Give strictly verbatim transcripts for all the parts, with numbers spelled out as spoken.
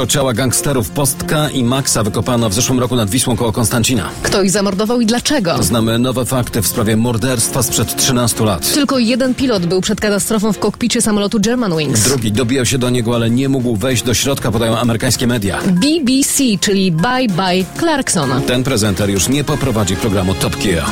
Pierwsze ciała gangsterów Postka i Maxa wykopano w zeszłym roku nad Wisłą koło Konstancina. Kto ich zamordował i dlaczego? Znamy nowe fakty w sprawie morderstwa sprzed trzynastu lat. Tylko jeden pilot był przed katastrofą w kokpicie samolotu Germanwings. Drugi dobijał się do niego, ale nie mógł wejść do środka, podają amerykańskie media. B B C, czyli Bye Bye Clarkson. Ten prezenter już nie poprowadzi programu Top Gear.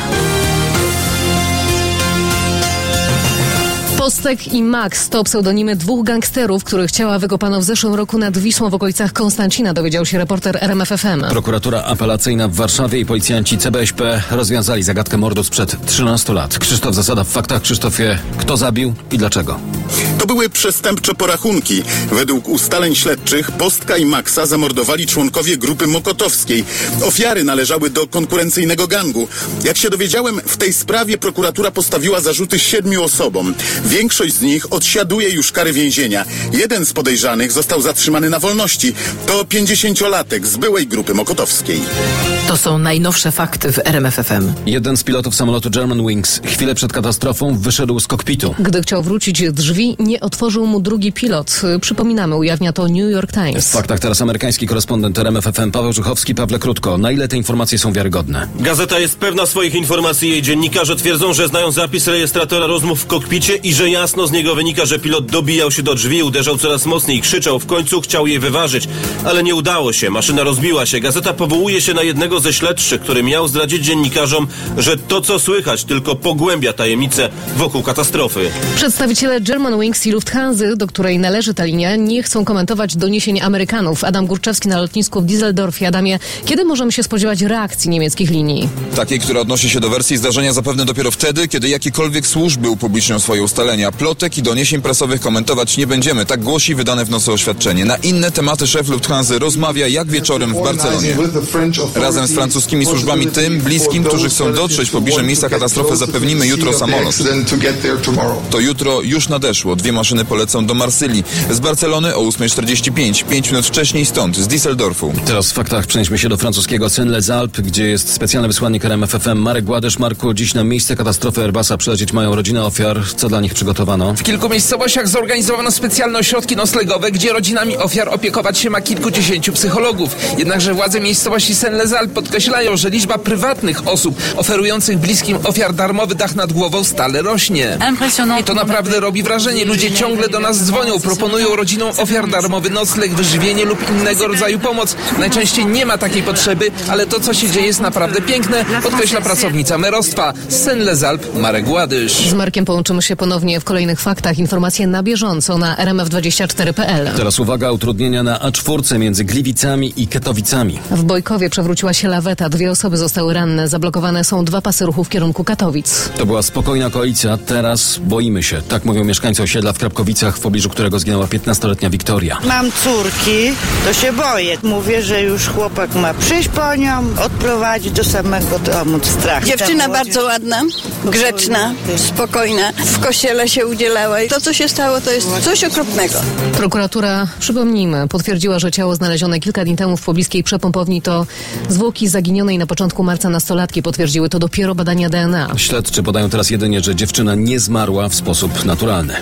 Postek i Max to pseudonimy dwóch gangsterów, których ciała wykopano w zeszłym roku nad Wisłą w okolicach Konstancina, dowiedział się reporter R M F F M. Prokuratura apelacyjna w Warszawie i policjanci C B S P rozwiązali zagadkę mordu sprzed trzynastu lat. Krzysztof Zasada w faktach. Krzysztofie, kto zabił i dlaczego? To były przestępcze porachunki. Według ustaleń śledczych Postka i Maxa zamordowali członkowie grupy mokotowskiej. Ofiary należały do konkurencyjnego gangu. Jak się dowiedziałem, w tej sprawie prokuratura postawiła zarzuty siedmiu osobom. Większość z nich odsiaduje już kary więzienia. Jeden z podejrzanych został zatrzymany na wolności. To pięćdziesięciolatek z byłej grupy mokotowskiej. To są najnowsze fakty w R M F F M. Jeden z pilotów samolotu Germanwings chwilę przed katastrofą wyszedł z kokpitu. Gdy chciał wrócić drzwi, nie otworzył mu drugi pilot. Przypominamy, ujawnia to New York Times. W faktach teraz amerykański korespondent R M F F M Paweł Żuchowski. Pawle, krótko, na ile te informacje są wiarygodne? Gazeta jest pewna swoich informacji. Jej dziennikarze twierdzą, że znają zapis rejestratora rozmów w kokpicie i że jasno z niego wynika, że pilot dobijał się do drzwi, uderzał coraz mocniej, krzyczał, w końcu chciał je wyważyć. Ale nie udało się, maszyna rozbiła się. Gazeta powołuje się na jednego ze śledczych, który miał zdradzić dziennikarzom, że to, co słychać, tylko pogłębia tajemnicę wokół katastrofy. Przedstawiciele Germanwings i Lufthansa, do której należy ta linia, nie chcą komentować doniesień Amerykanów. Adam Górczewski na lotnisku w Düsseldorfie. Adamie, kiedy możemy się spodziewać reakcji niemieckich linii? Takiej, która odnosi się do wersji zdarzenia zapewne dopiero wtedy, kiedy jakiekolwiek służby upublicznią swoje ustalenia. Plotek i doniesień prasowych komentować nie będziemy. Tak głosi wydane w nocy oświadczenie. Na inne tematy szef Lufthansa rozmawia jak wieczorem w Barcelonie. Razem z francuskimi służbami tym bliskim, którzy chcą dotrzeć w pobliże miejsca katastrofy, zapewnimy jutro samolot. To jutro już nadeszło. Dwie maszyny polecą do Marsylii. Z Barcelony o ósma czterdzieści pięć. Pięć minut wcześniej stąd, z Düsseldorfu. Teraz w faktach przenieśmy się do francuskiego Saint-les-Alpes, gdzie jest specjalny wysłannik R M F F M Marek Gładysz. Marku, dziś na miejsce katastrofy Airbusa przylecieć mają rodziny ofiar. Co dla nich przygotowano? W kilku miejscowościach zorganizowano specjalne ośrodki noclegowe, gdzie rodzinami ofiar opiekować się ma kilkudziesięciu psychologów. Jednakże władze miejscowości Saint-les-Alpes podkreślają, że liczba prywatnych osób oferujących bliskim ofiar darmowy dach nad głową stale rośnie. To naprawdę robi wrażenie. Ludzie ciągle do nas dzwonią, proponują rodzinom ofiar darmowy nocleg, wyżywienie lub innego rodzaju pomoc. Najczęściej nie ma takiej potrzeby, ale to, co się dzieje, jest naprawdę piękne, podkreśla pracownica merostwa z Saint-les-Alpes Marek Gładysz. Z Markiem połączymy się ponownie w kolejnych faktach. Informacje na bieżąco na R M F dwadzieścia cztery kropka p l. Teraz uwaga, utrudnienia na A cztery między Gliwicami i Katowicami. W Bojkowie przewróciła się laweta. Dwie osoby zostały ranne. Zablokowane są dwa pasy ruchu w kierunku Katowic. To była spokojna okolica. Teraz boimy się. Tak mówią mieszkańcy osiedla w Krapkowicach, w pobliżu którego zginęła piętnastoletnia Wiktoria. Mam córki, to się boję. Mówię, że już chłopak ma przyjść po nią, odprowadzić do samego domu. Strach. Dziewczyna bardzo ładna, grzeczna, spokojna. W kościele się udzielała. I to, co się stało, to jest coś okropnego. Prokuratura, przypomnijmy, potwierdziła, że ciało znalezione kilka dni temu w pobliskiej przepompowni to zwłoki zaginionej na początku marca nastolatki. Potwierdziły to dopiero badania D N A. Śledczy podają teraz jedynie, że dziewczyna nie zmarła w sposób naturalny.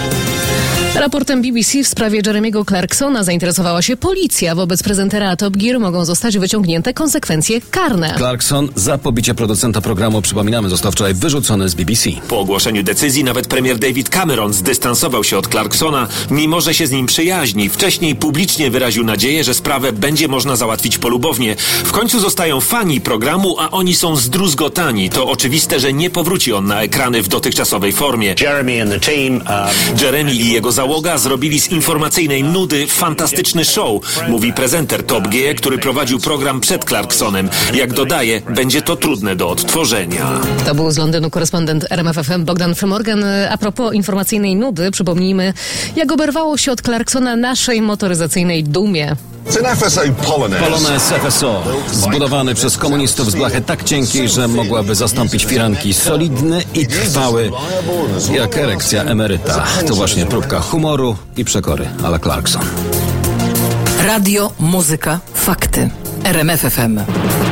Raportem B B C w sprawie Jeremiego Clarksona zainteresowała się policja. Wobec prezentera Top Gear mogą zostać wyciągnięte konsekwencje karne. Clarkson za pobicie producenta programu, przypominamy, został wczoraj wyrzucony z B B C. Po ogłoszeniu decyzji nawet premier David Cameron zdystansował się od Clarksona, mimo że się z nim przyjaźni. Wcześniej publicznie wyraził nadzieję, że sprawę będzie można załatwić polubownie. W końcu zostają fani programu, a oni są zdruzgotani. To oczywiste, że nie powróci on na ekrany w dotychczasowej formie. Jeremy, and the team, uh... Jeremy i jego załoga zrobili z informacyjnej nudy fantastyczny show, mówi prezenter Top Gear, który prowadził program przed Clarksonem. Jak dodaje, będzie to trudne do odtworzenia. To był z Londynu korespondent R M F F M Bogdan Frymorgan. A propos informacyjnej nudy, przypomnijmy, jak oberwało się od Clarksona naszej motoryzacyjnej dumie. Polonez F S O, zbudowany przez komunistów z blachy tak cienkiej, że mogłaby zastąpić firanki. Solidny i trwały, jak erekcja emeryta. To właśnie próbka humoru i przekory a la Clarkson. Radio, muzyka, fakty. R M F F M.